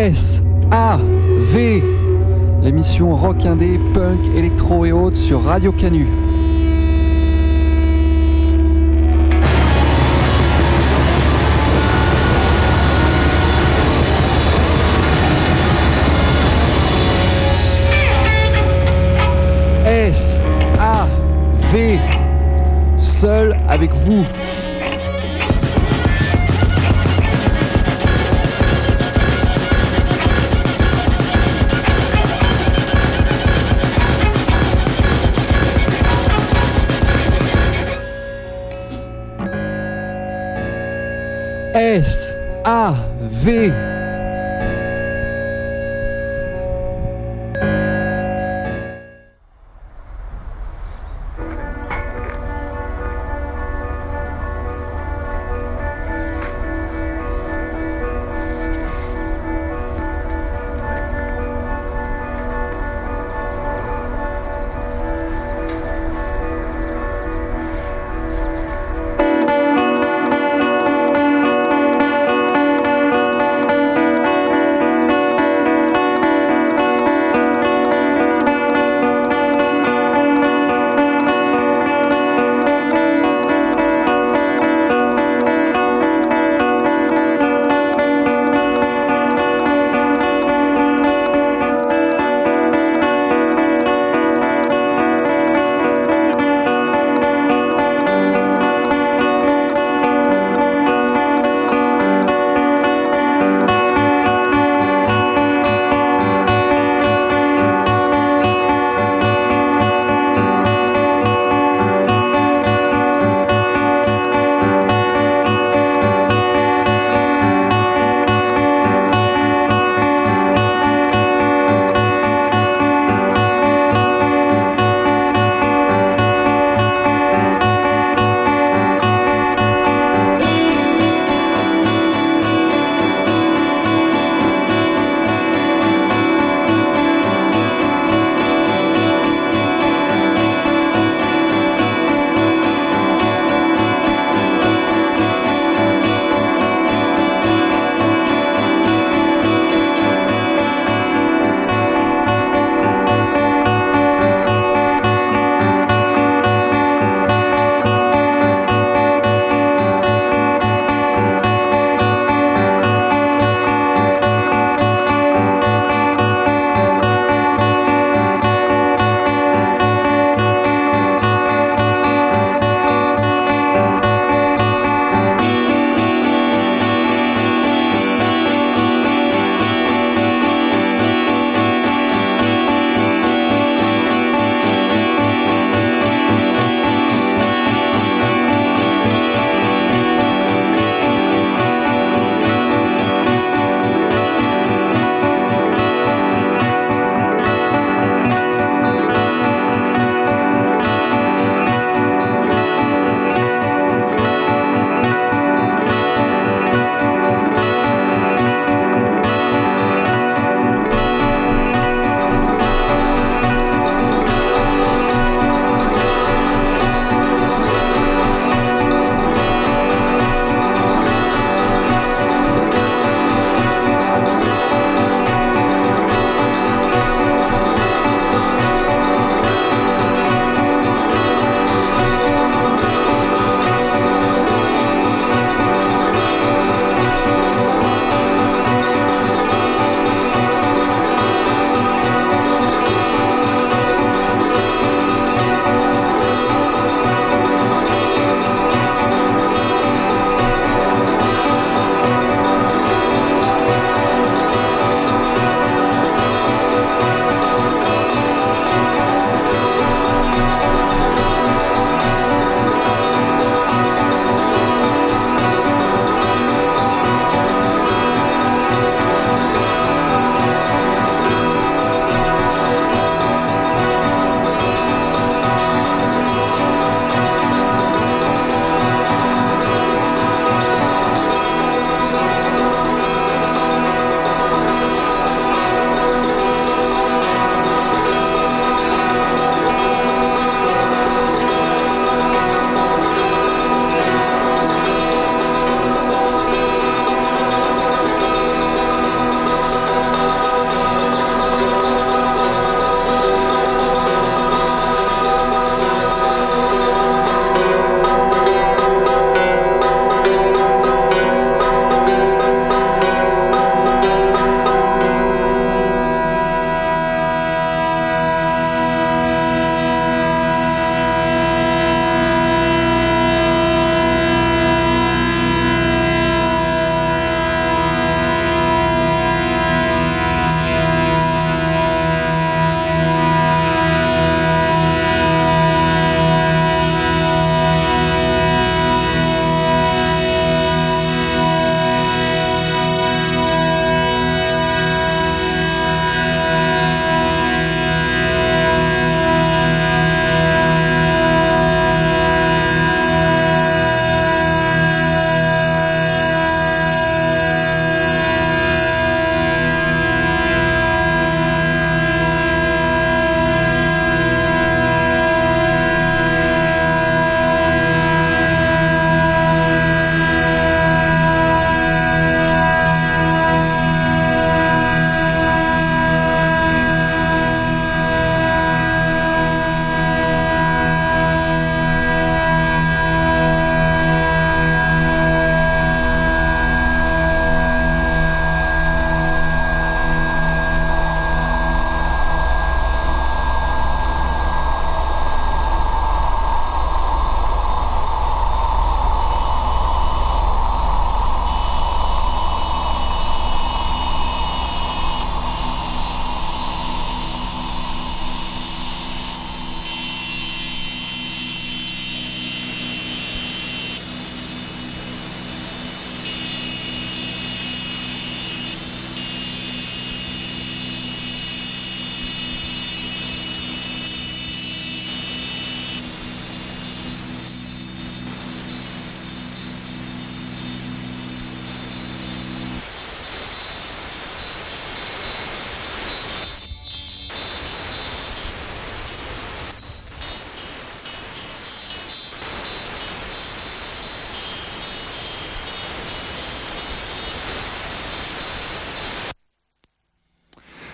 S-A-V, l'émission rock indé, punk, électro et autres sur Radio Canu. S-A-V, seul avec vous. S-A-V.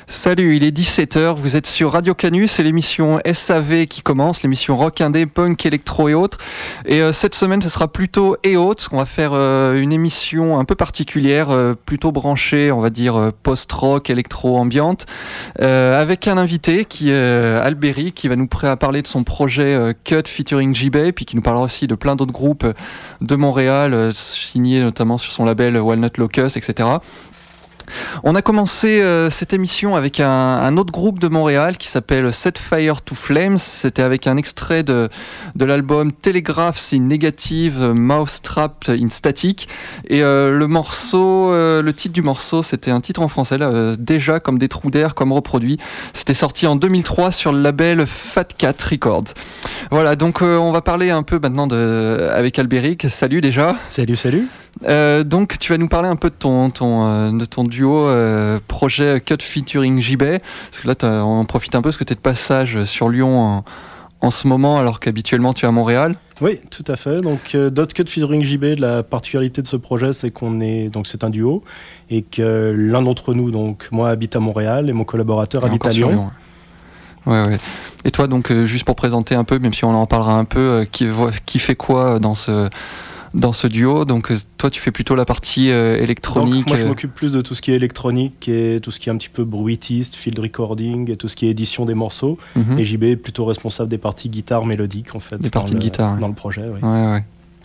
Salut, il est 17h, vous êtes sur Radio Canu, c'est l'émission SAV qui commence, l'émission rock indé, punk, électro et autres. Et cette semaine, ce sera plutôt et autres, on va faire une émission un peu particulière, plutôt branchée, on va dire post-rock, électro-ambiante, avec un invité qui est Alberi, qui va nous parler de son projet Cut featuring JB, puis qui nous parlera aussi de plein d'autres groupes de Montréal, signés notamment sur son label Walnut Locust, etc. On a commencé cette émission avec un autre groupe de Montréal qui s'appelle Set Fire to Flames. C'était avec un extrait de l'album Telegraphs in Negative, Mousetrap in Static. Et le titre du morceau, c'était un titre en français, là, déjà comme des trous d'air, comme reproduit. C'était sorti en 2003 sur le label Fat Cat Records. Voilà, donc on va parler un peu maintenant avec Alberic. Salut déjà. Salut. Donc tu vas nous parler un peu de ton duo projet Cut featuring JB, parce que là on profite un peu parce que tu es de passage sur Lyon en ce moment alors qu'habituellement tu es à Montréal. Oui, tout à fait. Donc Dot Cut featuring JB, la particularité de ce projet, c'est c'est un duo et que l'un d'entre nous, donc moi, habite à Montréal et mon collaborateur habite à Lyon. Ouais. Et toi, donc juste pour présenter un peu, même si on en parlera un peu, qui fait quoi dans ce duo? Donc toi tu fais plutôt la partie électronique. Donc, moi je m'occupe plus de tout ce qui est électronique et tout ce qui est un petit peu bruitiste, field recording et tout ce qui est édition des morceaux. Et JB est plutôt responsable des parties guitare mélodique en fait. Des parties de guitare. Dans le projet, oui. Ouais.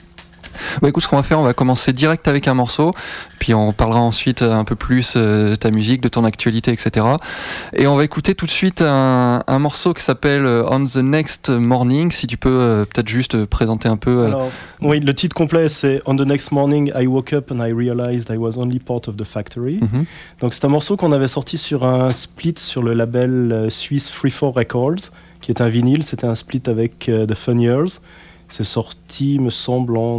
Bah écoute, ce qu'on va faire, on va commencer direct avec un morceau, puis on parlera ensuite un peu plus de ta musique, de ton actualité, etc. Et on va écouter tout de suite un morceau qui s'appelle On the Next Morning. Si tu peux peut-être juste présenter un peu. Alors, oui, le titre complet c'est On the Next Morning, I woke up and I realized I was only part of the factory. Donc c'est un morceau qu'on avait sorti sur un split sur le label suisse Free4 Records, qui est un vinyle. C'était un split avec The Fun Years. C'est sorti, me semble, en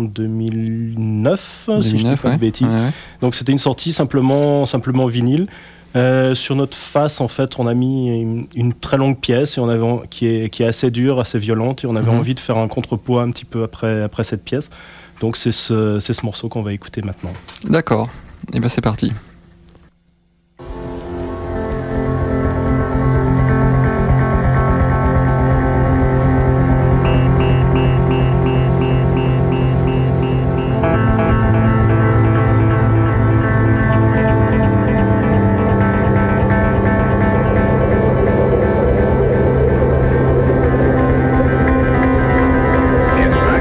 2009, si je ne dis pas de bêtises. Ouais. Donc c'était une sortie simplement vinyle. Sur notre face, en fait, on a mis une très longue pièce qui est assez dure, assez violente, et on avait envie de faire un contrepoids un petit peu après cette pièce. Donc c'est ce morceau qu'on va écouter maintenant. D'accord, et bien c'est parti.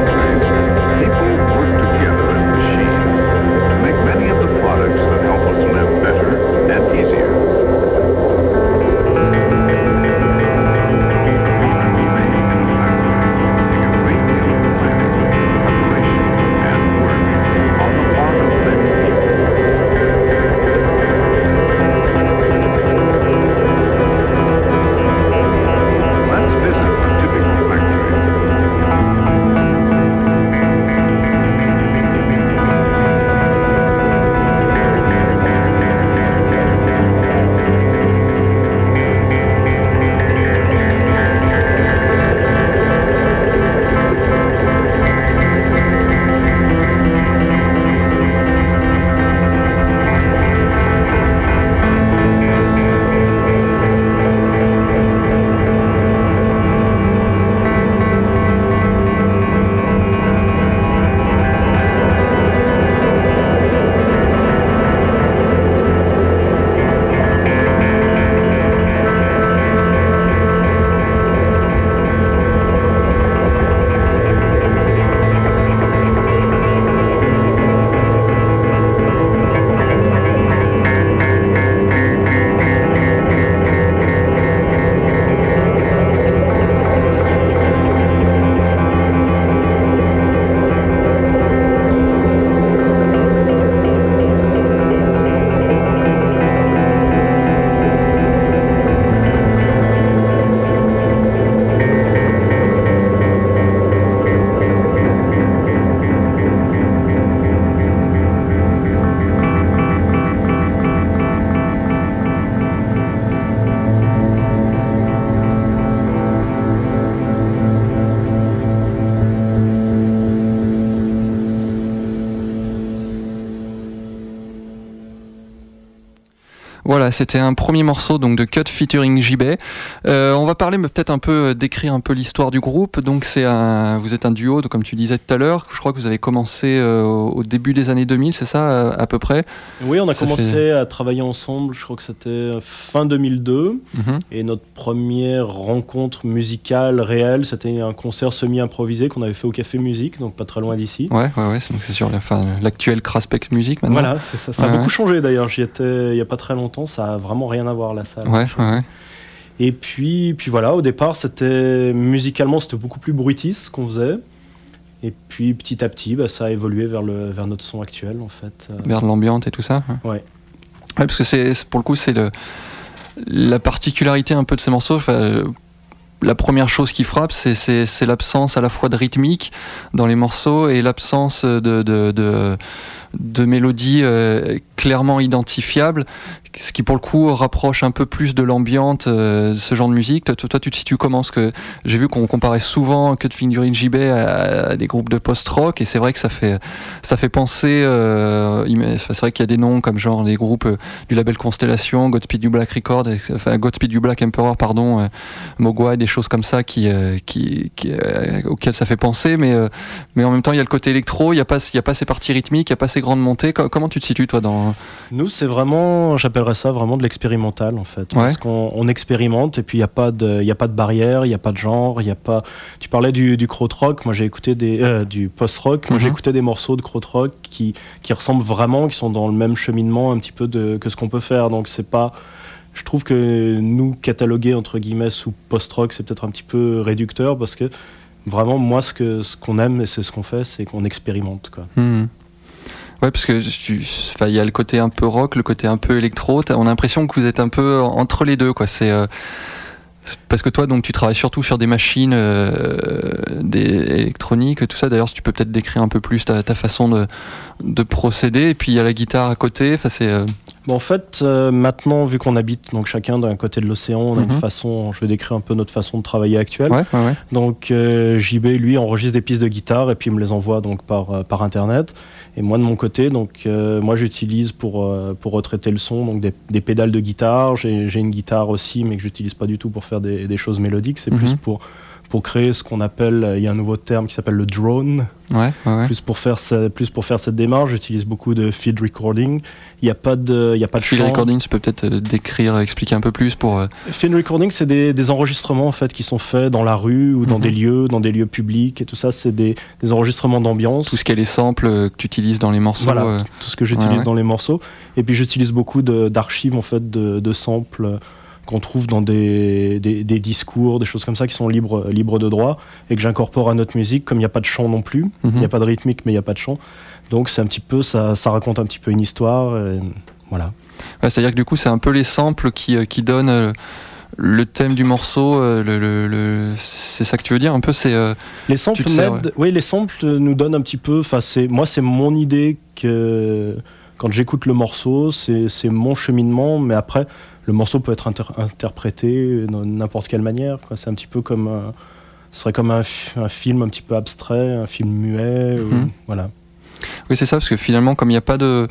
Many of the products that help us Voilà, c'était un premier morceau donc de Cut featuring JB. On va parler, mais peut-être un peu décrire un peu l'histoire du groupe. Donc vous êtes un duo, comme tu disais tout à l'heure. Je crois que vous avez commencé au début des années 2000, c'est ça à peu près? Oui, on a commencé à travailler ensemble. Je crois que c'était fin 2002. Et notre première rencontre musicale réelle, c'était un concert semi-improvisé qu'on avait fait au Café Musique, donc pas très loin d'ici. Ouais, c'est sur l'actuel Craspec Music maintenant. Voilà, c'est ça. Ça a beaucoup changé d'ailleurs. J'y étais il y a pas très longtemps. Ça a vraiment rien à voir la salle. Ouais. Et puis voilà, au départ, musicalement, c'était beaucoup plus bruitis ce qu'on faisait. Et puis petit à petit, ça a évolué vers notre son actuel en fait. Vers l'ambiance et tout ça. Ouais. Ouais, parce que pour le coup, c'est la particularité un peu de ces morceaux. La première chose qui frappe, c'est l'absence à la fois de rythmique dans les morceaux et l'absence de mélodies clairement identifiables, ce qui pour le coup rapproche un peu plus de l'ambiance ce genre de musique. Toi tu te situes comment? Parce que j'ai vu qu'on comparait souvent Cut featuring JB à des groupes de post-rock, et c'est vrai que ça fait penser c'est vrai qu'il y a des noms comme genre les groupes du label Constellation, Godspeed You Black Record, Godspeed You Black Emperor, Mogwai, des choses comme ça auxquelles ça fait penser, mais en même temps il y a le côté électro, il y a pas ces parties rythmiques, il y a pas ces grandes montées. Comment tu te situes toi dans... Nous, c'est vraiment, j'appellerais ça vraiment de l'expérimental en fait. Parce qu'on expérimente, et puis il n'y a pas de barrière, il n'y a pas de genre, il y a pas... Tu parlais du krautrock, moi j'ai écouté du post-rock, moi j'ai écouté des morceaux de krautrock qui ressemblent vraiment, qui sont dans le même cheminement un petit peu que ce qu'on peut faire. Donc c'est pas... Je trouve que nous, cataloguer entre guillemets sous post-rock, c'est peut-être un petit peu réducteur, parce que vraiment, moi, ce qu'on aime et c'est ce qu'on fait, c'est qu'on expérimente, quoi. Ouais, parce que il y a le côté un peu rock, le côté un peu électro. On a l'impression que vous êtes un peu entre les deux, quoi. C'est parce que toi, donc, tu travailles surtout sur des machines électroniques, tout ça. D'ailleurs, si tu peux peut-être décrire un peu plus ta façon de procéder. Et puis il y a la guitare à côté. En fait, maintenant, vu qu'on habite donc chacun d'un côté de l'océan, on a une façon. Je vais décrire un peu notre façon de travailler actuelle. Ouais. Donc JB, lui, enregistre des pistes de guitare et puis il me les envoie donc par internet. Et moi de mon côté, donc moi j'utilise pour retraiter le son donc des pédales de guitare. J'ai une guitare aussi, mais que j'utilise pas du tout pour faire des choses mélodiques. C'est plus pour créer ce qu'on appelle, il y a un nouveau terme qui s'appelle le drone. Plus pour faire cette démarche, j'utilise beaucoup de field recording. Il n'y a pas de field recording, tu peux peut-être expliquer un peu plus pour... Field recording, c'est des enregistrements en fait qui sont faits dans la rue ou dans des lieux publics, et tout ça, c'est des enregistrements d'ambiance. Tout ce qui est les samples que tu utilises dans les morceaux. Voilà, tout ce que j'utilise dans les morceaux. Et puis j'utilise beaucoup d'archives en fait de samples qu'on trouve dans des discours, des choses comme ça qui sont libres de droit, et que j'incorpore à notre musique, comme il n'y a pas de chant non plus, il n'y a pas de rythmique mais il n'y a pas de chant, donc c'est un petit peu, ça raconte un petit peu une histoire, et voilà. Ouais, c'est-à-dire que du coup c'est un peu les samples qui donnent le thème du morceau, c'est ça que tu veux dire un peu, c'est les samples oui, les samples nous donnent un petit peu, c'est mon idée que quand j'écoute le morceau, c'est mon cheminement, mais après le morceau peut être interprété de n'importe quelle manière, quoi. C'est un petit peu comme ce serait comme un film un petit peu abstrait, un film muet, voilà. Oui, c'est ça, parce que finalement, comme il n'y a pas de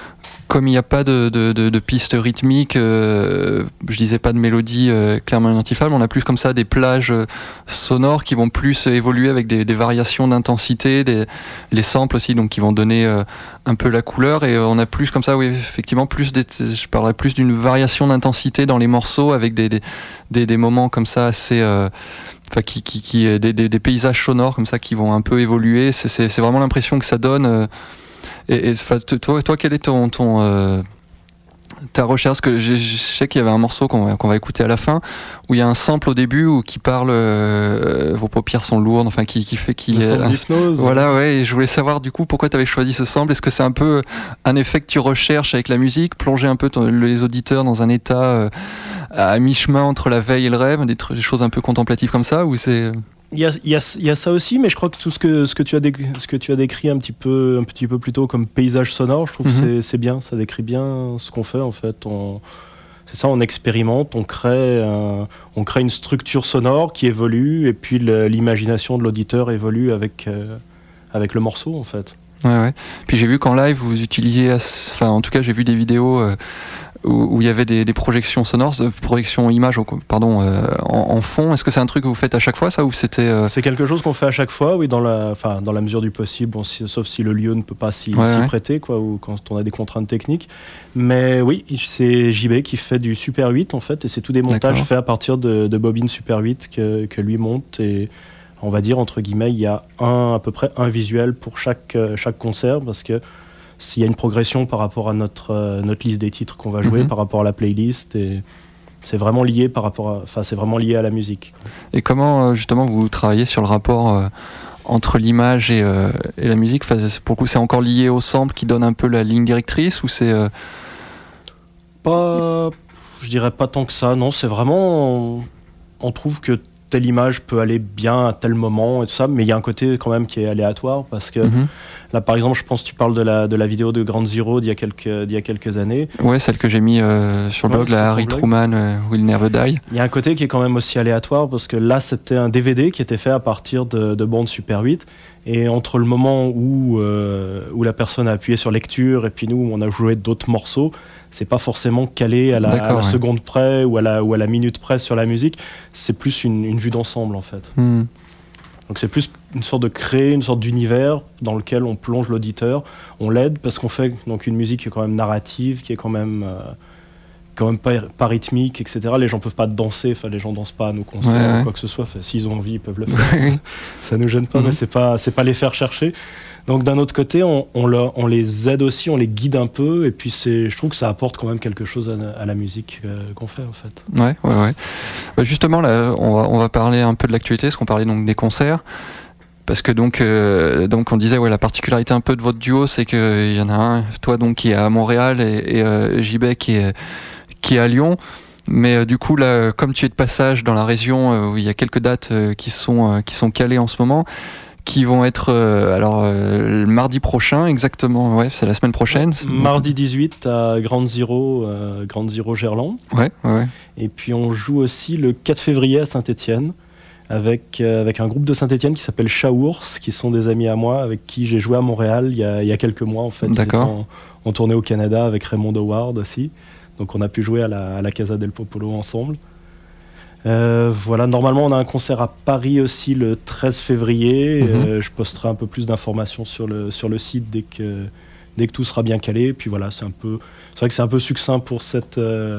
pistes rythmiques, je disais pas de mélodie clairement identifiable, on a plus comme ça des plages sonores qui vont plus évoluer avec des variations d'intensité, les samples aussi, donc qui vont donner un peu la couleur, et on a plus comme ça, oui, effectivement, je parlerais plus d'une variation d'intensité dans les morceaux, avec des moments comme ça assez... des paysages sonores comme ça qui vont un peu évoluer. C'est vraiment l'impression que ça donne. Et toi, quelle est ta recherche? Parce que je sais qu'il y avait un morceau qu'on va écouter à la fin, où il y a un sample au début qui parle vos paupières sont lourdes, enfin qui fait qu'il est l'hypnose. Voilà, ouais. Et je voulais savoir du coup pourquoi tu avais choisi ce sample. Est-ce que c'est un peu un effet que tu recherches avec la musique, plonger un peu les auditeurs dans un état à mi-chemin entre la veille et le rêve, des choses un peu contemplatives comme ça, ou c'est... Il y a ça aussi, mais je crois que tout ce que tu as décrit un petit peu plus tôt comme paysage sonore, je trouve que c'est bien, ça décrit bien ce qu'on fait en fait. C'est ça, on expérimente, on crée une structure sonore qui évolue, et puis l'imagination de l'auditeur évolue avec le morceau en fait. Ouais. Puis j'ai vu qu'en live vous utilisiez, en tout cas j'ai vu des vidéos où il y avait des projections sonores, projections images, en fond. Est-ce que c'est un truc que vous faites à chaque fois, ça, ou c'était C'est quelque chose qu'on fait à chaque fois, oui, dans la mesure du possible, sauf si le lieu ne peut pas s'y prêter, quoi, ou quand on a des contraintes techniques. Mais oui, c'est JB qui fait du Super 8 en fait, et c'est tous des montages faits à partir de bobines Super 8 que lui monte, et on va dire entre guillemets, il y a à peu près un visuel pour chaque concert, parce que s'il y a une progression par rapport à notre liste des titres qu'on va jouer, par rapport à la playlist, et c'est vraiment lié c'est vraiment lié à la musique. Et comment justement vous travaillez sur le rapport entre l'image et la musique? Pour le coup, c'est encore lié au sample qui donne un peu la ligne directrice, ou c'est pas, je dirais pas tant que ça. Non, c'est vraiment, on trouve que telle image peut aller bien à tel moment et tout ça, mais il y a un côté quand même qui est aléatoire, parce que là par exemple, je pense que tu parles de la vidéo de Ground Zero d'il y a quelques années. Ouais, celle que j'ai mis sur le blog, la Harry Truman Will Never Die. Il y a un côté qui est quand même aussi aléatoire, parce que là c'était un DVD qui était fait à partir de bandes Super 8, et entre le moment où la personne a appuyé sur lecture et puis nous on a joué d'autres morceaux, c'est pas forcément calé à la seconde près ou à la minute près sur la musique, c'est plus une vue d'ensemble en fait. Donc c'est plus une sorte de créer une sorte d'univers dans lequel on plonge l'auditeur, on l'aide, parce qu'on fait donc une musique qui est quand même narrative, qui est quand même pas rythmique, etc. Les gens peuvent pas danser, les gens dansent pas à nos concerts ou quoi que ce soit, s'ils ont envie ils peuvent le faire, ça nous gêne pas, mais c'est pas les faire chercher. Donc d'un autre côté, on les aide aussi, on les guide un peu, et puis je trouve que ça apporte quand même quelque chose à la musique qu'on fait en fait. Ouais. Bah justement là, on va parler un peu de l'actualité, parce qu'on parlait donc des concerts, parce que donc on disait la particularité un peu de votre duo, c'est qu'il y en a un, toi donc qui est à Montréal, et JB qui est à Lyon. Mais du coup là, comme tu es de passage dans la région où il y a quelques dates qui sont calées en ce moment, qui vont être le mardi prochain exactement, c'est la semaine prochaine. Mardi 18 à Ground Zero Gerland. Ouais. Et puis on joue aussi le 4 février à Saint-Étienne avec un groupe de Saint-Étienne qui s'appelle Chaours, qui sont des amis à moi, avec qui j'ai joué à Montréal il y a quelques mois en fait. D'accord. On tournait au Canada avec Raymond Howard aussi. Donc on a pu jouer à la Casa del Popolo ensemble. Normalement on a un concert à Paris aussi le 13 février. Je posterai un peu plus d'informations sur le site dès que tout sera bien calé. Puis voilà, c'est vrai que c'est un peu succinct pour cette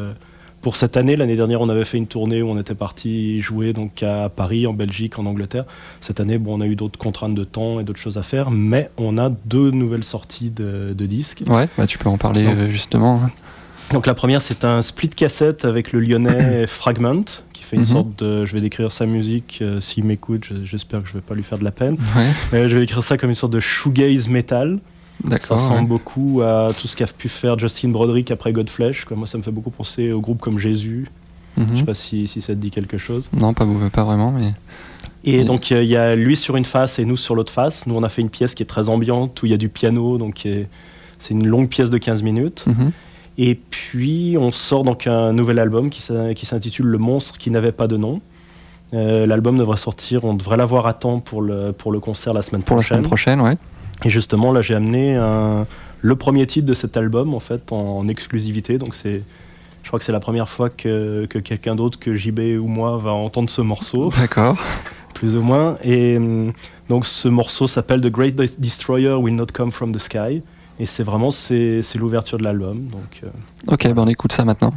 année. L'année dernière on avait fait une tournée où on était parti jouer donc à Paris, en Belgique, en Angleterre. Cette année on a eu d'autres contraintes de temps et d'autres choses à faire, mais on a 2 nouvelles sorties de disques. Ouais, tu peux en parler justement. Donc la première, c'est un split cassette avec le lyonnais Fragment, qui fait une sorte de... Je vais décrire sa musique, s'il m'écoute, j'espère que je ne vais pas lui faire de la peine. Je vais décrire ça comme une sorte de shoegaze metal. D'accord, ça ressemble beaucoup à tout ce qu'a pu faire Justin Broderick après Godflesh. Moi, ça me fait beaucoup penser au groupe comme Jésus. Je ne sais pas si ça te dit quelque chose. Non, pas vraiment, mais... Et donc, il y a lui sur une face et nous sur l'autre face. Nous, on a fait une pièce qui est très ambiante, où il y a du piano, donc c'est une longue pièce de 15 minutes. Et puis on sort donc un nouvel album qui s'intitule Le Monstre qui n'avait pas de nom. L'album devrait sortir, on devrait l'avoir à temps pour le concert la semaine prochaine. Pour la semaine prochaine, ouais. Et justement là j'ai amené le premier titre de cet album en fait en exclusivité. Donc je crois que c'est la première fois que quelqu'un d'autre que JB ou moi va entendre ce morceau. D'accord. Plus ou moins. Et donc ce morceau s'appelle The Great Destroyer Will Not Come From The Sky. Et c'est l'ouverture de l'album. Donc, ok, on écoute ça maintenant.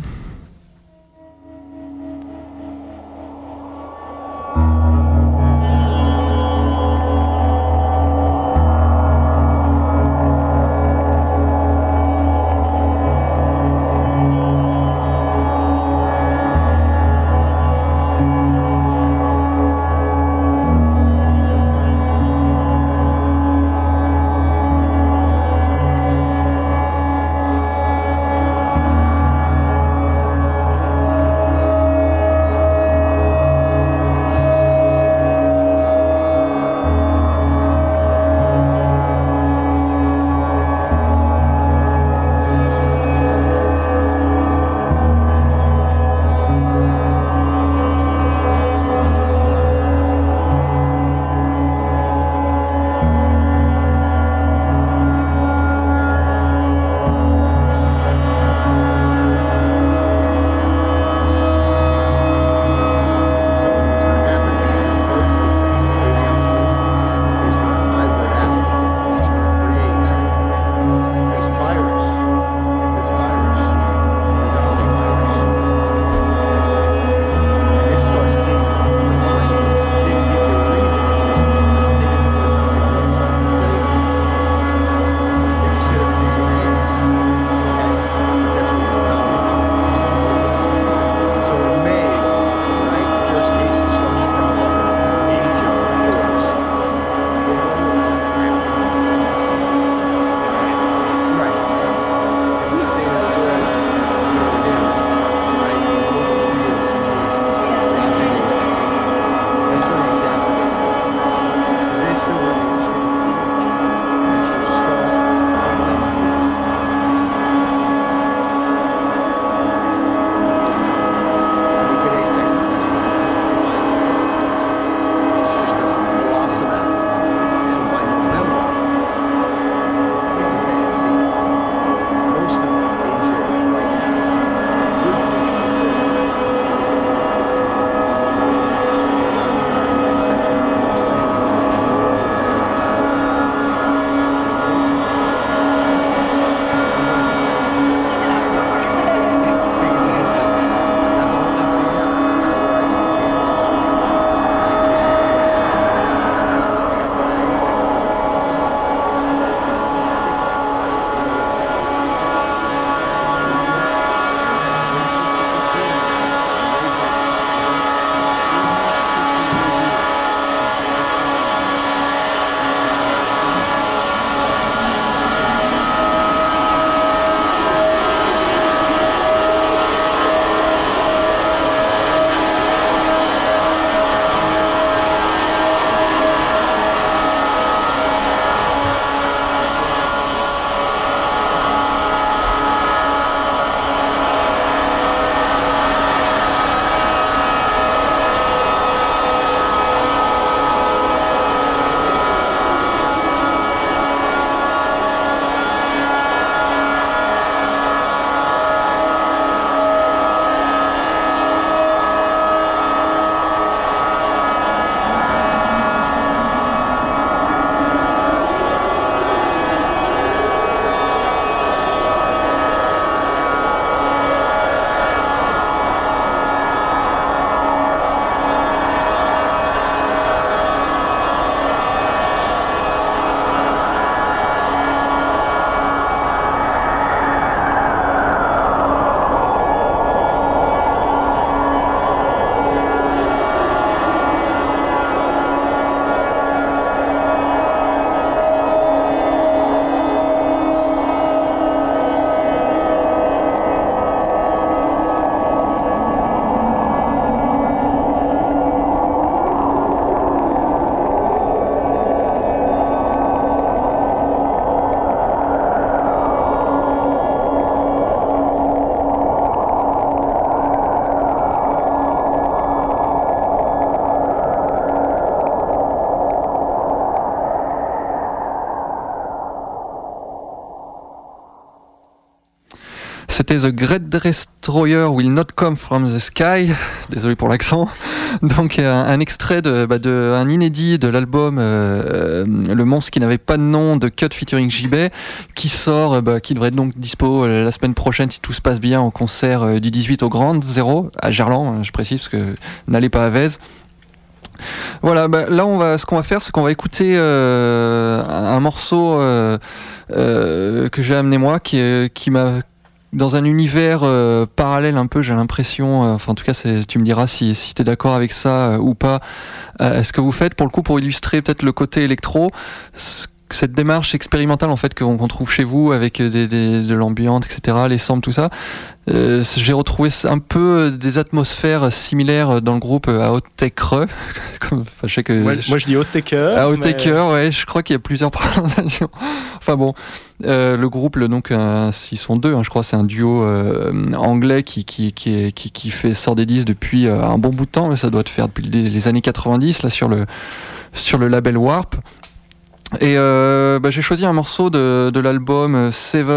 C'était The Great Destroyer Will Not Come From The Sky. Désolé pour l'accent. Donc un extrait un inédit de l'album Le Monstre qui n'avait pas de nom de Cut featuring JB, qui sort, qui devrait être donc dispo la semaine prochaine si tout se passe bien au concert du 18 au Grand Zéro à Gerland, je précise parce que n'allez pas à Vèze. Voilà, là ce qu'on va faire, c'est qu'on va écouter un morceau que j'ai amené moi, qui m'a dans un univers parallèle un peu, j'ai l'impression, enfin en tout cas tu me diras si t'es d'accord avec ça ou pas, ce que vous faites pour le coup pour illustrer peut-être le côté électro, cette démarche expérimentale en fait qu'on trouve chez vous avec de l'ambiance, etc., les samples, tout ça. J'ai retrouvé un peu des atmosphères similaires dans le groupe Outtaker. Je sais que moi je dis Outtaker. Outtaker, ouais, je crois qu'il y a plusieurs prononciations. Enfin bon, le groupe, donc, ils sont deux, je crois, c'est un duo anglais qui sort des disques depuis un bon bout de temps. Ça doit te faire depuis les années 90 là sur le label Warp. Et j'ai choisi un morceau de l'album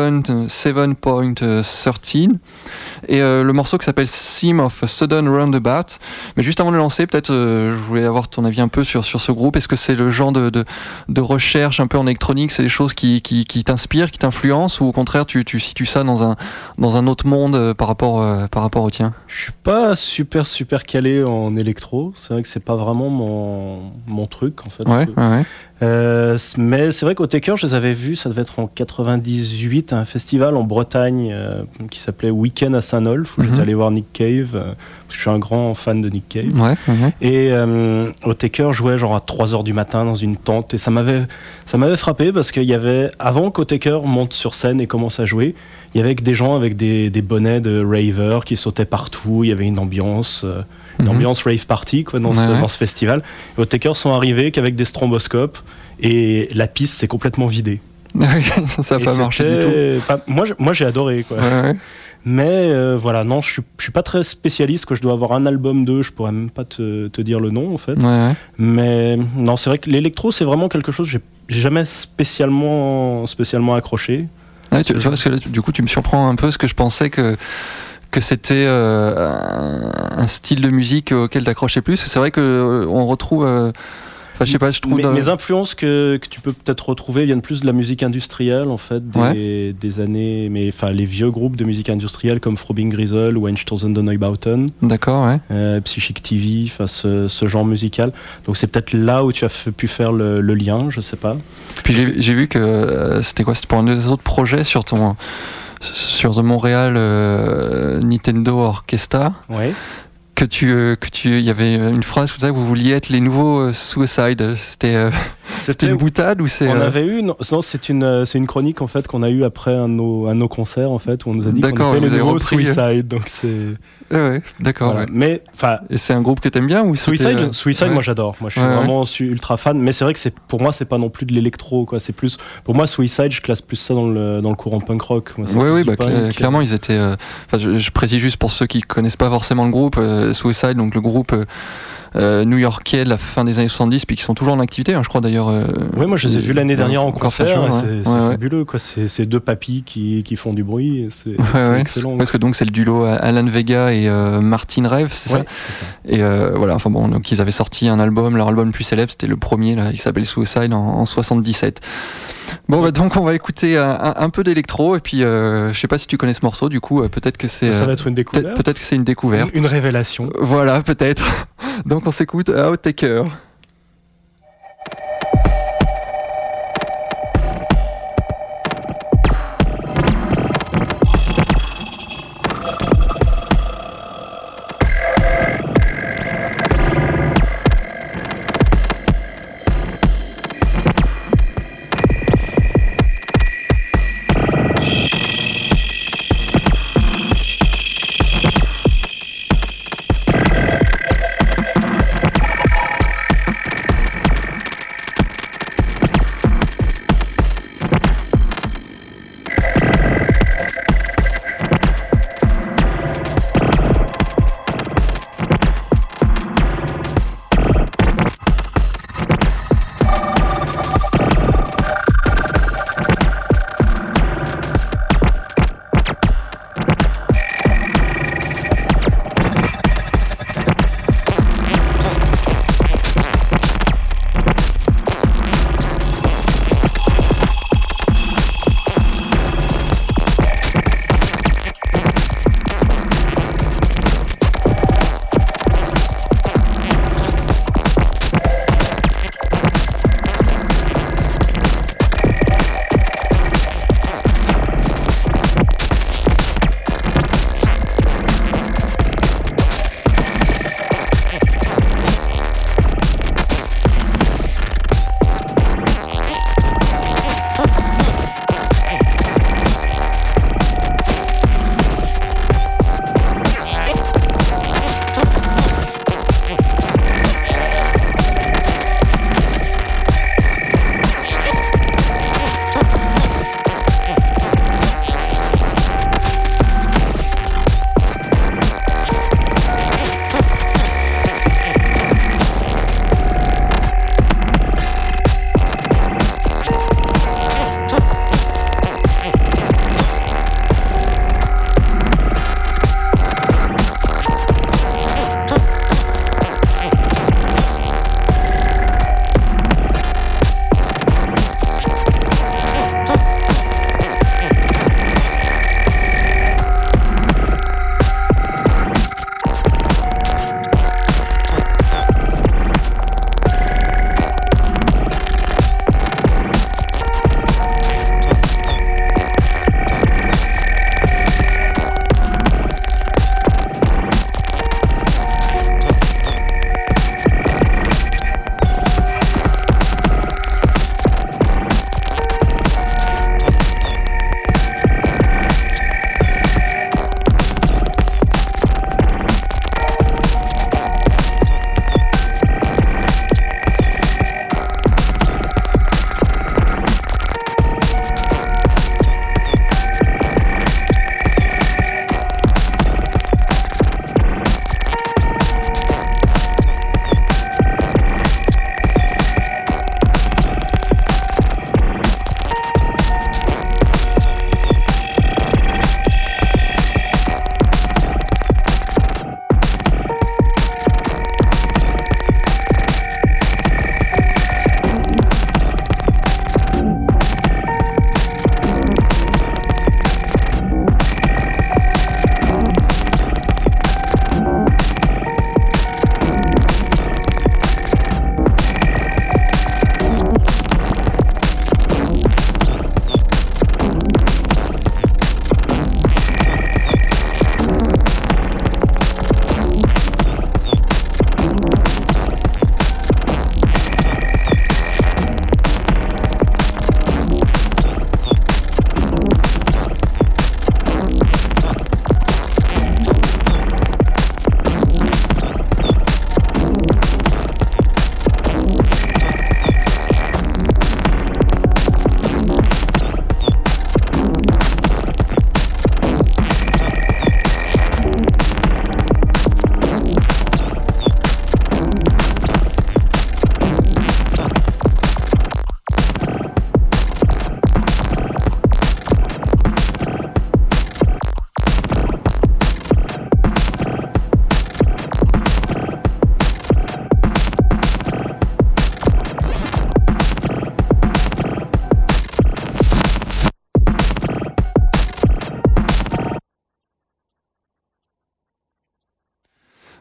7.13 et le morceau qui s'appelle Theme of a Sudden Roundabout. Mais juste avant de le lancer, peut-être je voulais avoir ton avis un peu sur ce groupe. Est-ce que c'est le genre de recherche un peu en électronique, c'est des choses qui t'inspirent, qui t'influencent, ou au contraire tu situes ça dans un autre monde par rapport au tien? Je suis pas super calé en électro, c'est vrai que c'est pas vraiment mon truc en fait. Ouais. Mais c'est vrai qu'Outtaker, je les avais vus, ça devait être en 98, à un festival en Bretagne qui s'appelait Weekend à Saint-Nolf, où j'étais allé voir Nick Cave, parce que je suis un grand fan de Nick Cave. Ouais, Et Outtaker jouait genre à 3h du matin dans une tente, et ça m'avait frappé parce qu'il y avait, avant qu'Outtaker monte sur scène et commence à jouer, il y avait des gens avec des bonnets de raver qui sautaient partout, il y avait une ambiance rave party quoi, dans ce festival. Et Outtaker sont arrivés qu'avec des stromboscopes, et la piste s'est complètement vidée. Ça n'a pas marché du tout. Moi j'ai adoré quoi. Ouais. Mais voilà, non, je suis pas très spécialiste, que je dois avoir un album d'eux, je pourrais même pas te dire le nom en fait. Ouais. Mais non, c'est vrai que l'électro c'est vraiment quelque chose que j'ai jamais spécialement accroché. Ouais, tu vois, parce que là, du coup tu me surprends un peu, parce que je pensais que c'était un style de musique auquel t'accrochais plus. C'est vrai que on retrouve je sais pas, je trouve mes influences que tu peux peut-être retrouver viennent plus de la musique industrielle en fait, des années, mais enfin les vieux groupes de musique industrielle comme Frobing Grizzle ou Einstürzen de Neubauten. D'accord, ouais. Psychic TV, enfin ce genre musical. Donc c'est peut-être là où tu as pu faire le lien, je sais pas. Puis j'ai vu que c'était pour un des autres projets sur The Montréal Nintendo Orchestra. Ouais. Il y avait une phrase que vous vouliez être les nouveaux Suicide. C'était une boutade ou c'est... On avait eu, non, c'est une chronique en fait qu'on a eu après un de nos concerts en fait, où on nous a dit qu'on était les nouveaux Suicide, donc c'est... Ouais, d'accord. Voilà. Ouais. Mais enfin, et c'est un groupe que t'aimes bien ou Suicide, moi j'adore. Moi je suis vraiment ultra fan. Mais c'est vrai que pour moi c'est pas non plus de l'électro quoi. C'est plus, pour moi Suicide, je classe plus ça dans le courant punk rock. Oui, clairement ils étaient. Je précise juste pour ceux qui connaissent pas forcément le groupe, Suicide, donc le groupe new-yorkais de la fin des années 70, puis qui sont toujours en activité, je crois d'ailleurs. Oui, moi je les ai vus l'année dernière en concert, c'est fabuleux quoi. C'est deux papis qui font du bruit, c'est excellent. Parce que donc c'est le duo Alan Vega et Martin Rev, c'est ça. Et voilà, enfin bon, donc ils avaient sorti un album, leur album le plus célèbre, c'était le premier là, qui s'appelle Suicide en 77. Bon, donc on va écouter un peu d'électro, et puis je sais pas si tu connais ce morceau, du coup peut-être que c'est... Ça va être une découverte. Peut-être que c'est une découverte. Une révélation. Voilà, peut-être. Donc on s'écoute Outtaker.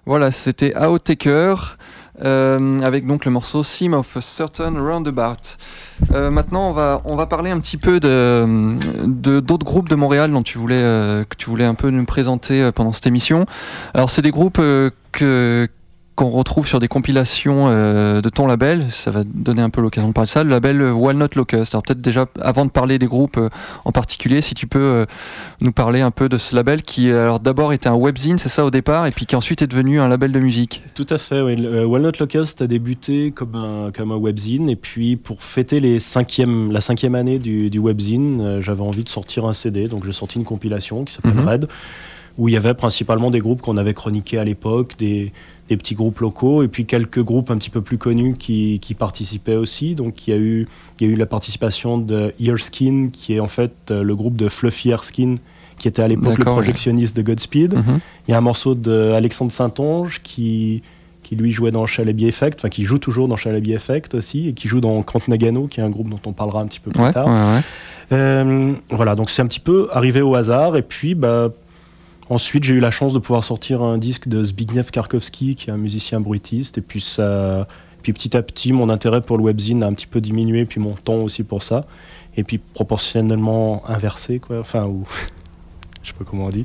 Voilà, c'était Outtaker. Avec donc le morceau Theme of a Certain Roundabout. Maintenant, on va parler un petit peu d'autres groupes de Montréal dont que tu voulais un peu nous présenter pendant cette émission. Alors, c'est des groupes qu'on retrouve sur des compilations de ton label. Ça va donner un peu l'occasion de parler de ça, le label Walnut Locust. Alors peut-être déjà, avant de parler des groupes en particulier, si tu peux nous parler un peu de ce label qui, alors d'abord était un webzine, c'est ça au départ, et puis qui ensuite est devenu un label de musique. Tout à fait, oui. Walnut Locust a débuté comme un webzine, et puis pour fêter la 5e année du webzine, j'avais envie de sortir un CD, donc j'ai sorti une compilation qui s'appelle Red, où il y avait principalement des groupes qu'on avait chroniqués à l'époque, des petits groupes locaux, et puis quelques groupes un petit peu plus connus qui participaient aussi. Donc il y a eu la participation de Earskin, qui est en fait le groupe de Fluffy Earskin, qui était à l'époque le projectionniste de Godspeed. Il y a un morceau d'Alexandre Saint-Onge qui lui jouait dans Shalaby Effect, enfin qui joue toujours dans Shalaby Effect aussi, et qui joue dans Count Nagano, qui est un groupe dont on parlera un petit peu plus tard. Voilà, donc c'est un petit peu arrivé au hasard, et puis ensuite, j'ai eu la chance de pouvoir sortir un disque de Zbigniew Karkowski, qui est un musicien bruitiste, et puis petit à petit, mon intérêt pour le webzine a un petit peu diminué, puis mon temps aussi pour ça, et puis proportionnellement inversé, quoi. Enfin, ou je sais pas comment on dit.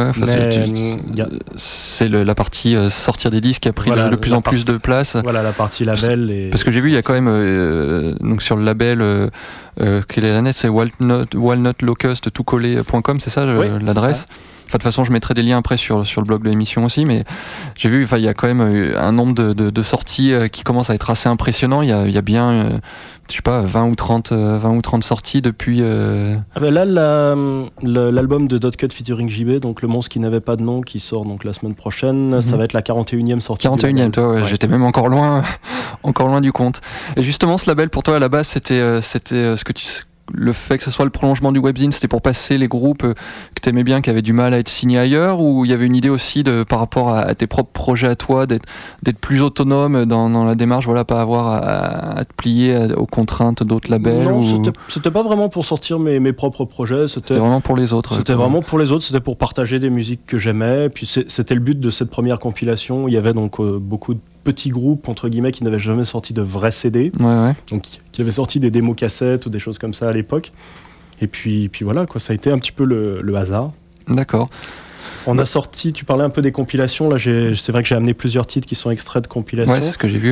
C'est la partie sortir des disques qui a pris de plus en plus de place. Voilà, la partie label. Parce que j'ai vu, il y a quand même donc sur le label quelle est l'année, c'est walnutlocust toutcollé.com, c'est ça l'adresse. Enfin, de toute façon, je mettrai des liens après sur le blog de l'émission aussi, mais j'ai vu, il y a quand même un nombre de sorties qui commence à être assez impressionnant. Il y a bien, je sais pas, 20 ou 30 sorties depuis... Là, l'album de Dotcut featuring JB, donc Le Monstre qui n'avait pas de nom, qui sort donc la semaine prochaine, ça va être la 41e sortie. 41e, toi, j'étais même encore loin du compte. Et justement, ce label, pour toi, à la base, c'était ce que le fait que ce soit le prolongement du webzine, c'était pour passer les groupes que tu aimais bien, qui avaient du mal à être signés ailleurs, ou il y avait une idée aussi par rapport à tes propres projets à toi, d'être plus autonome dans la démarche, voilà, pas avoir à te plier aux contraintes d'autres labels? Non, c'était pas vraiment pour sortir mes propres projets, c'était vraiment pour les autres. C'était vraiment pour les autres, c'était pour partager des musiques que j'aimais, puis c'était le but de cette première compilation. Il y avait donc beaucoup de petits groupes, entre guillemets, qui n'avaient jamais sorti de vrais CD, donc qui avaient sorti des démos cassettes ou des choses comme ça à l'époque. Et puis voilà, quoi, ça a été un petit peu le hasard. D'accord. On a sorti, tu parlais un peu des compilations, là c'est vrai que j'ai amené plusieurs titres qui sont extraits de compilations. Ouais, c'est ce que j'ai vu,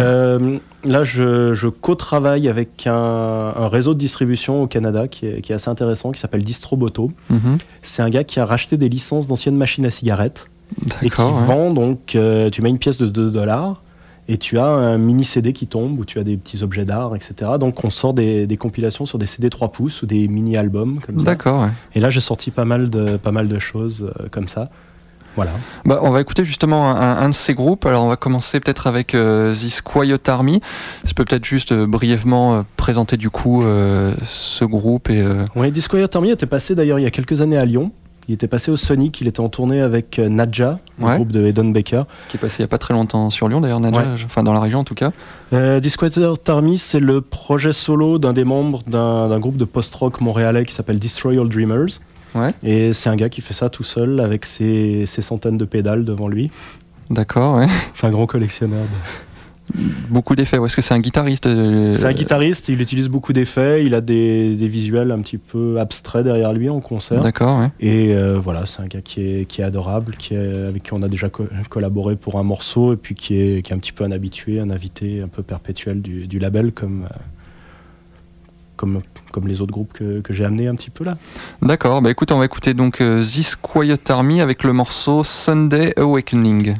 là, je co-travaille avec un réseau de distribution au Canada qui est assez intéressant, qui s'appelle Distroboto. C'est un gars qui a racheté des licences d'anciennes machines à cigarettes. Et qui vend, donc tu mets une pièce de $2 et tu as un mini CD qui tombe où tu as des petits objets d'art, etc. Donc on sort des compilations sur des CD 3 pouces ou des mini-albums comme ça. D'accord. Et là j'ai sorti pas mal de choses comme ça. Voilà. On va écouter justement un de ces groupes. Alors on va commencer peut-être avec This Quiet Army. Tu peux peut-être juste brièvement présenter du coup ce groupe. Oui, This Quiet Army était passé d'ailleurs il y a quelques années à Lyon. Il était passé au Sonic, il était en tournée avec Nadja, le groupe de Edon Baker. Qui est passé il n'y a pas très longtemps sur Lyon d'ailleurs, Nadja, enfin dans la région en tout cas. This Quiet Army, c'est le projet solo d'un des membres d'un groupe de post-rock montréalais qui s'appelle Destroy All Dreamers. Et c'est un gars qui fait ça tout seul avec ses centaines de pédales devant lui. D'accord, ouais. C'est un grand collectionneur. Beaucoup d'effets, est-ce que c'est un guitariste? C'est un guitariste, il utilise beaucoup d'effets, il a des visuels un petit peu abstraits derrière lui en concert. D'accord, ouais. Et voilà, c'est un gars qui est adorable, avec qui on a déjà collaboré pour un morceau, et puis qui est un petit peu un habitué, un invité un peu perpétuel du label, comme les autres groupes que j'ai amenés un petit peu là. D'accord, écoute, on va écouter donc This Quiet Army avec le morceau Sunday Awakening.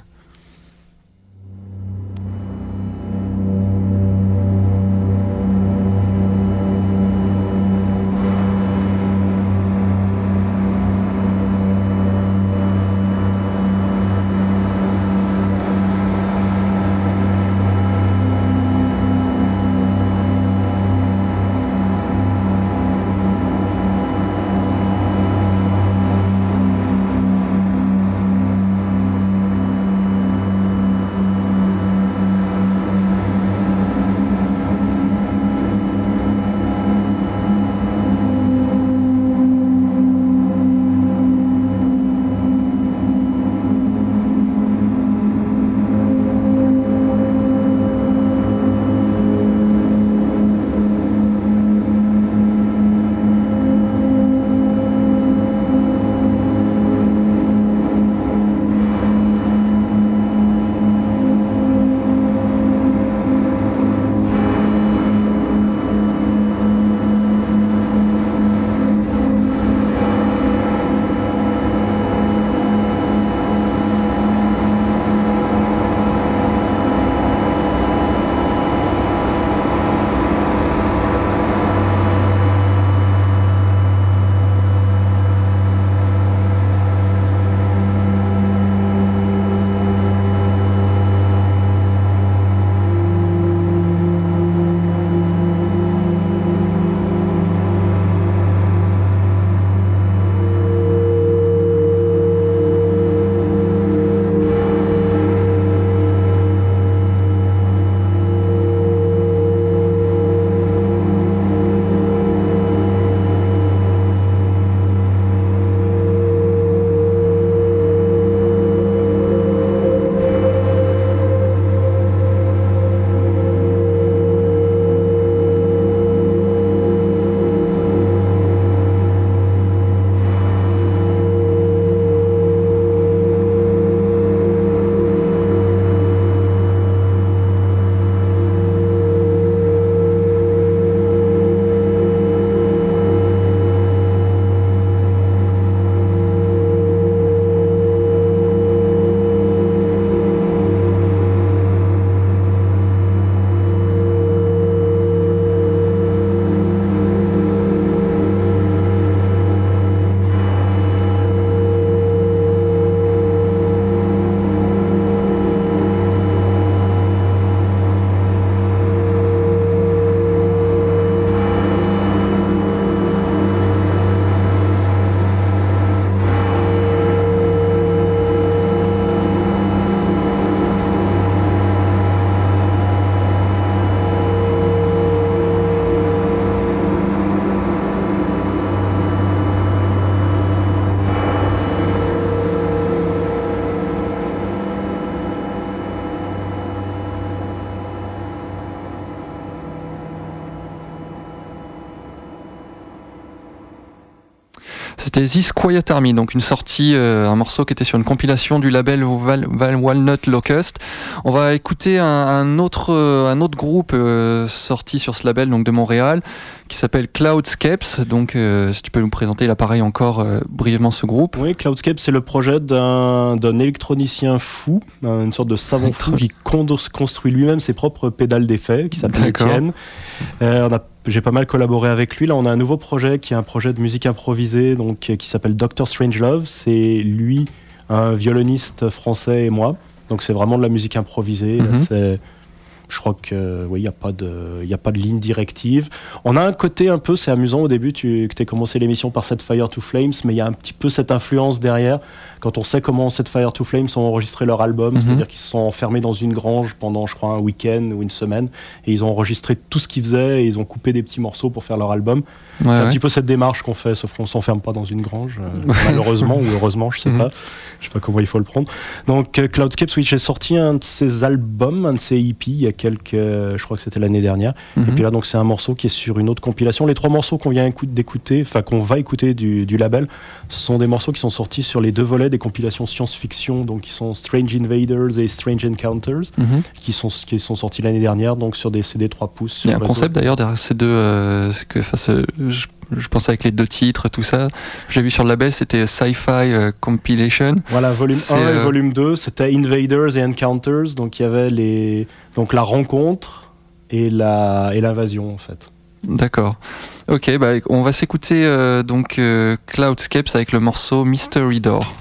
C'était This Quiet Army, donc une sortie, un morceau qui était sur une compilation du label Walnut Locust. On va écouter un autre groupe sorti sur ce label, donc de Montréal, qui s'appelle Cloudscapes. Donc, si tu peux nous présenter là pareil encore brièvement ce groupe. Oui, Cloudscapes, c'est le projet d'un électronicien fou, une sorte de savant fou qui construit lui-même ses propres pédales d'effet, qui s'appelle Étienne. J'ai pas mal collaboré avec lui. Là, on a un nouveau projet qui est un projet de musique improvisée, donc qui s'appelle Dr. Strangelove. C'est lui, un violoniste français et moi. Donc c'est vraiment de la musique improvisée. Là, je crois que il y a pas de ligne directive. On a un côté un peu, c'est amusant au début que tu aies commencé l'émission par Set Fire to Flames, mais il y a un petit peu cette influence derrière. Quand on sait comment Set Fire to Flames ont enregistré leur album, c'est-à-dire qu'ils se sont enfermés dans une grange pendant, je crois, un week-end ou une semaine, et ils ont enregistré tout ce qu'ils faisaient, et ils ont coupé des petits morceaux pour faire leur album. C'est un petit peu cette démarche qu'on fait, sauf qu'on s'enferme pas dans une grange, malheureusement ou heureusement, je sais pas comment il faut le prendre. Donc Cloudscapes, oui, j'ai sorti un de ses albums, un de ses EP, il y a je crois que c'était l'année dernière. Et puis là, donc c'est un morceau qui est sur une autre compilation. Les 3 morceaux qu'on vient d'écouter, enfin qu'on va écouter du label, ce sont des morceaux qui sont sortis sur les 2 volets des compilations science-fiction, donc qui sont Strange Invaders et Strange Encounters, qui sont sortis l'année dernière, donc sur des CD 3 pouces. Il y a un concept d'ailleurs derrière ces deux, je pensais avec les 2 titres, tout ça. J'ai vu sur le label, c'était Sci-Fi Compilation. Voilà, volume 1 et volume 2, c'était Invaders et Encounters, donc il y avait donc la rencontre et l'invasion en fait. D'accord. Ok, on va s'écouter Cloudscapes avec le morceau Mystery Door.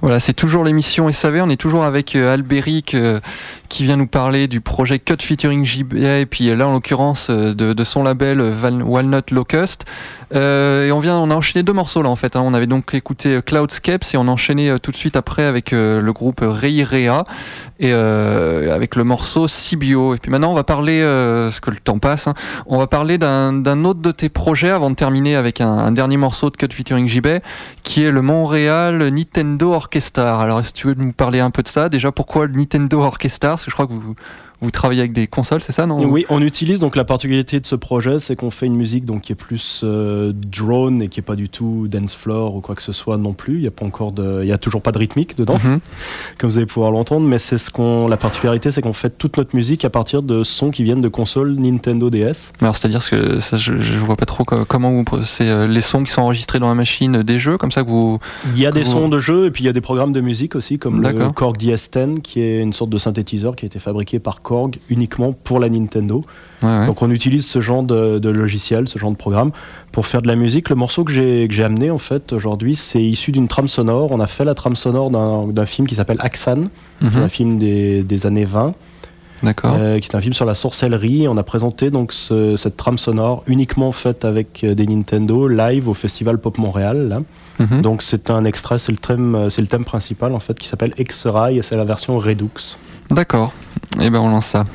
Voilà, c'est toujours l'émission SAV, on est toujours avec Albéric qui vient nous parler du projet Cut featuring JB, et puis là en l'occurrence de son label Walnut Locust. Et on a enchaîné 2 morceaux là en fait, hein. On avait donc écouté Cloudscapes et on a enchaîné tout de suite après avec le groupe Reirea et avec le morceau Cibio. Et puis maintenant on va parler, parce que le temps passe, hein, on va parler d'un autre de tes projets avant de terminer avec un dernier morceau de Cut featuring JB qui est le Montréal Nintendo Orchestra. Alors si tu veux nous parler un peu de ça, déjà pourquoi le Nintendo Orchestra, parce que je crois que vous travaillez avec des consoles, c'est ça, non ? Oui, on utilise, donc la particularité de ce projet, c'est qu'on fait une musique donc, qui est plus drone et qui n'est pas du tout dance floor ou quoi que ce soit non plus. Il y a toujours pas de rythmique dedans, comme vous allez pouvoir l'entendre, mais la particularité, c'est qu'on fait toute notre musique à partir de sons qui viennent de consoles Nintendo DS. Alors c'est-à-dire que ça, je vois pas trop comment c'est les sons qui sont enregistrés dans la machine des jeux, comme ça que vous... Il y a des sons de jeux et puis il y a des programmes de musique aussi, comme le Korg DS10, qui est une sorte de synthétiseur qui a été fabriqué par Korg uniquement pour la Nintendo. Ouais. Donc on utilise ce genre de logiciel, ce genre de programme pour faire de la musique. Le morceau que j'ai amené en fait aujourd'hui, c'est issu d'une trame sonore. On a fait la trame sonore d'un film qui s'appelle Aksan, un film des années 20. D'accord. Qui est un film sur la sorcellerie. On a présenté donc cette trame sonore uniquement faite avec des Nintendo live au Festival Pop Montréal. Là. Donc c'est un extrait, c'est le thème principal en fait qui s'appelle X-Ray et c'est la version Redux. D'accord. Et ben on lance ça.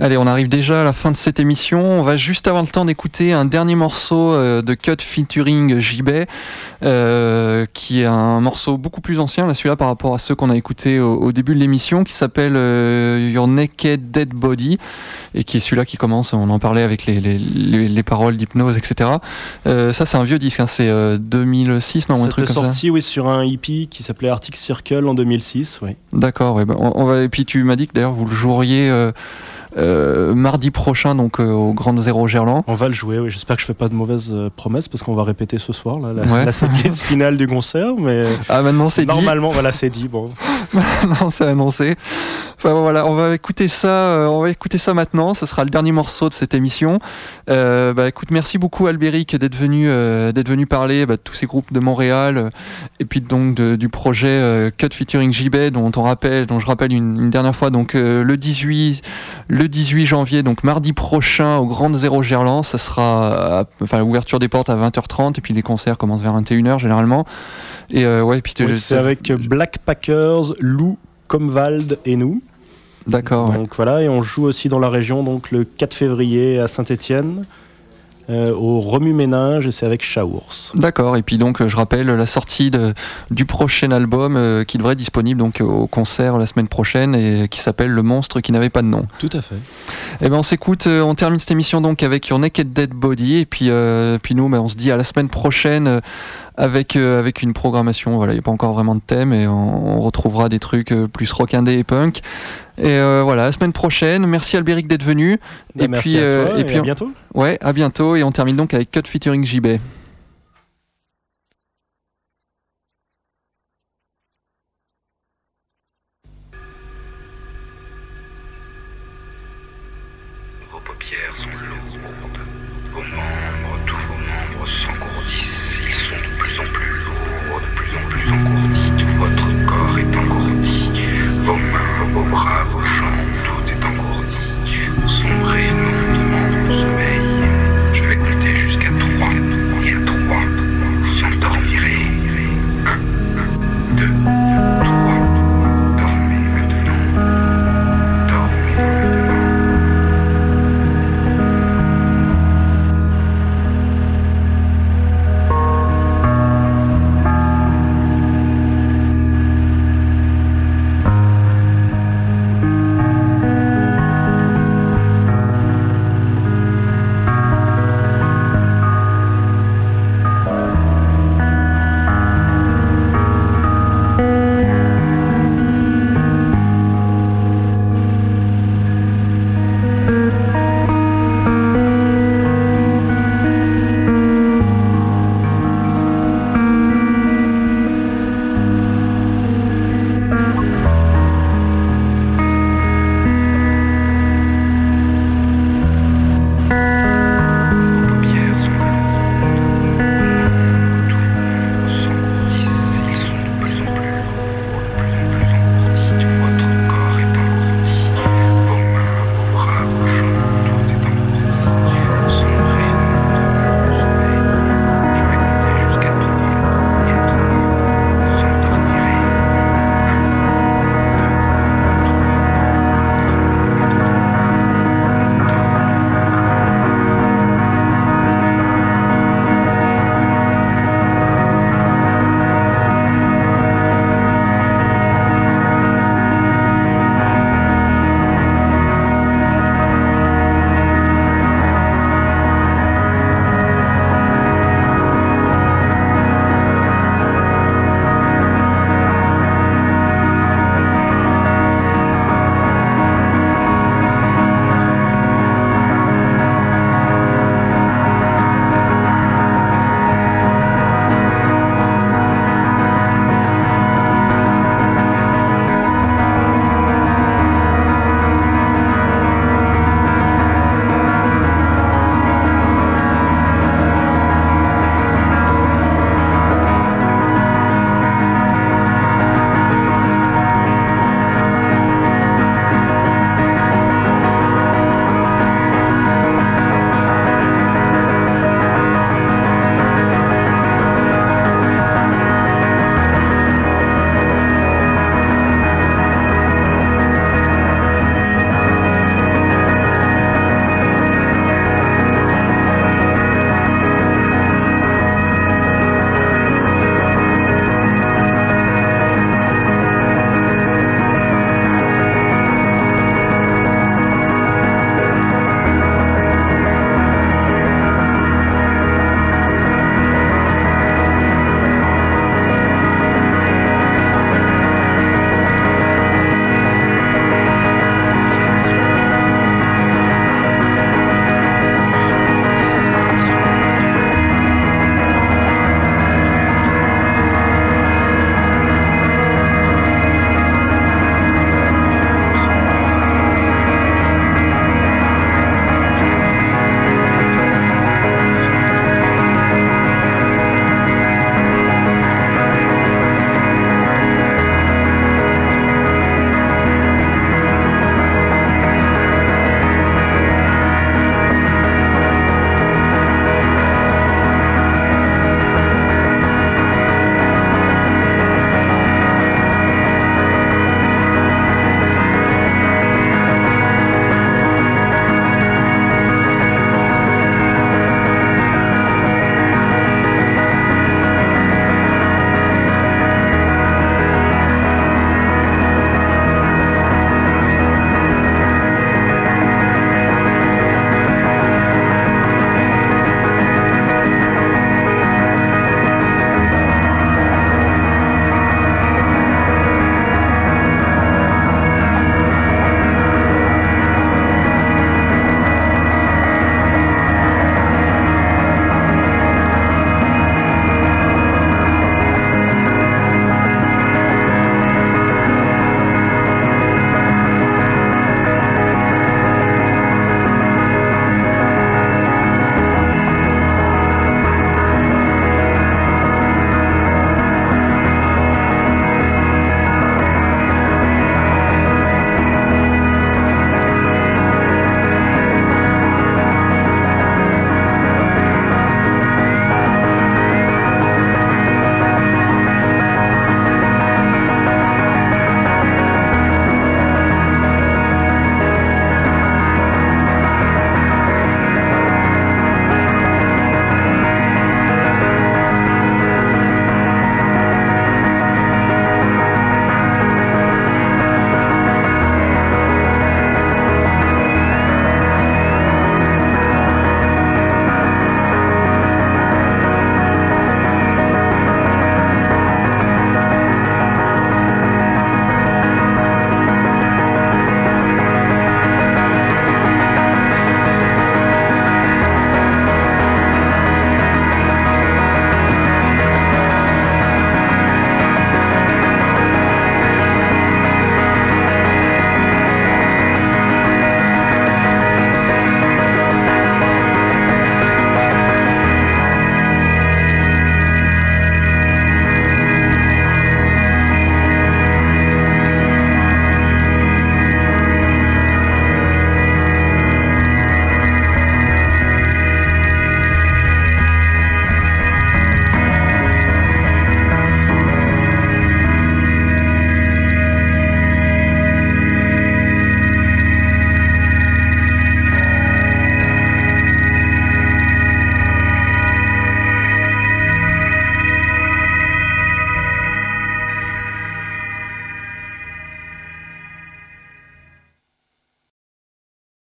Allez, on arrive déjà à la fin de cette émission. On va juste avoir le temps d'écouter un dernier morceau de Cut featuring JB, qui est un morceau beaucoup plus ancien, là, celui-là, par rapport à ceux qu'on a écoutés au début de l'émission, qui s'appelle Your Naked Dead Body, et qui est celui-là qui commence, on en parlait avec les paroles d'hypnose, etc. Ça, c'est un vieux disque, hein, c'est 2006, non, un truc comme ça. C'était sorti, oui, sur un EP qui s'appelait Arctic Circle en 2006, oui. D'accord, ouais, on va, et puis tu m'as dit que d'ailleurs vous le joueriez mardi prochain, donc au Grand Zéro Gerland. On va le jouer, oui. J'espère que je fais pas de mauvaises promesses parce qu'on va répéter ce soir là, la setlist finale du concert, mais maintenant c'est normalement, voilà, c'est dit. Bon, non, c'est annoncé. Enfin voilà, on va écouter ça maintenant. Ce sera le dernier morceau de cette émission. Écoute, merci beaucoup Albéric d'être venu parler de tous ces groupes de Montréal et puis donc du projet Cut featuring JB dont je rappelle une dernière fois. Donc le 18 janvier, donc mardi prochain au Grand Zéro Gerland, ça sera l'ouverture des portes à 20h30 et puis les concerts commencent vers 21h généralement. Et puis c'est avec Black Packers, Lou, Comvald et nous. D'accord. Donc voilà, et on joue aussi dans la région donc le 4 février à Saint-Étienne. Au Remue-Ménage, et c'est avec Chaours. D'accord, et puis donc je rappelle la sortie du prochain album qui devrait être disponible donc au concert la semaine prochaine et qui s'appelle Le Monstre qui n'avait pas de nom. Tout à fait. Et on s'écoute, on termine cette émission donc avec Your Naked Dead Body et puis nous on se dit à la semaine prochaine avec une programmation, voilà, il n'y a pas encore vraiment de thème et on retrouvera des trucs plus rock indé et punk. Et la semaine prochaine. Merci Albéric d'être venu. Merci à toi et à bientôt. Ouais, à bientôt. Et on termine donc avec Cut featuring JB.